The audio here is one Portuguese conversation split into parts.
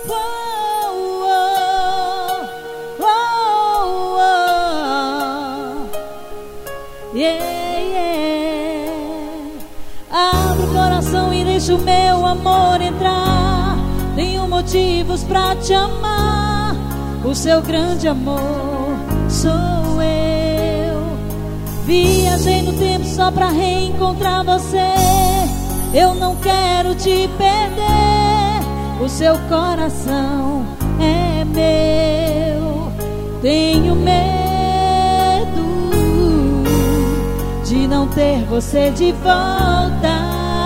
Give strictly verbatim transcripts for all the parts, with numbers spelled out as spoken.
Yeah, yeah. Abre o coração e deixa o meu amor entrar. Tenho motivos pra te amar. O seu grande amor sou eu. Viajei no tempo só pra reencontrar você. Eu não quero te perder. O seu coração é meu. Tenho medo de não ter você de volta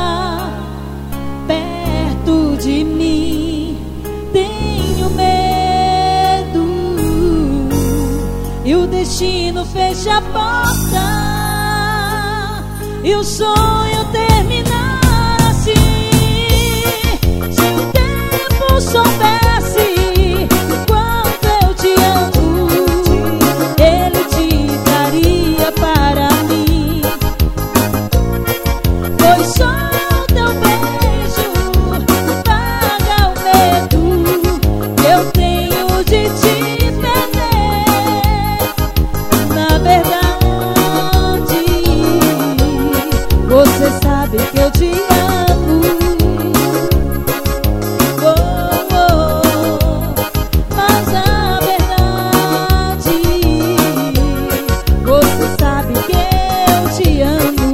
perto de mim. Tenho medo e o destino fecha a porta e o sonho terminar assim. Se o tempo soubesse o quanto eu te amo, ele te daria para mim. Foi só teu beijo apaga o medo que eu tenho de te perder. Na verdade, você sabe que eu te amo. Oh, oh, mas a verdade, você sabe que eu te amo.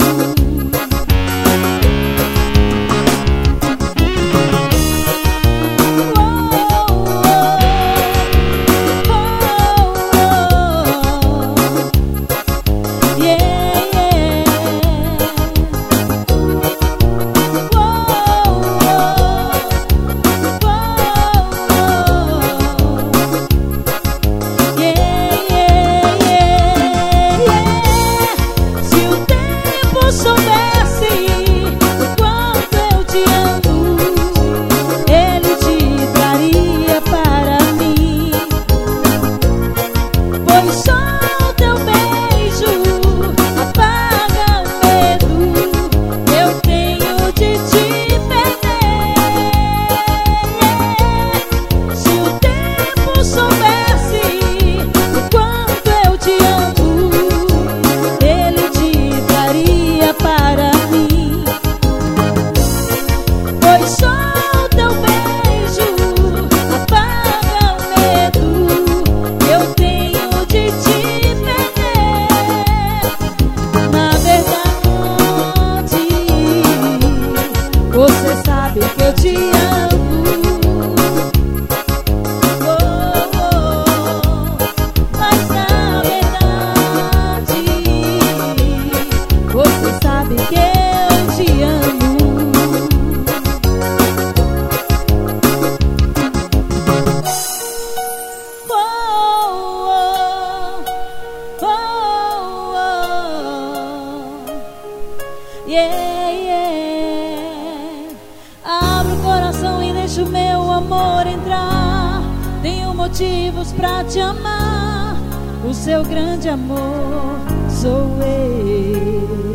Você sabe que eu te amo. Oh, oh, mas na verdade, você sabe que eu te amo. Oh, oh, oh, oh, yeah, yeah. Abre o coração e deixa o meu amor entrar. Tenho motivos pra te amar. O seu grande amor sou eu.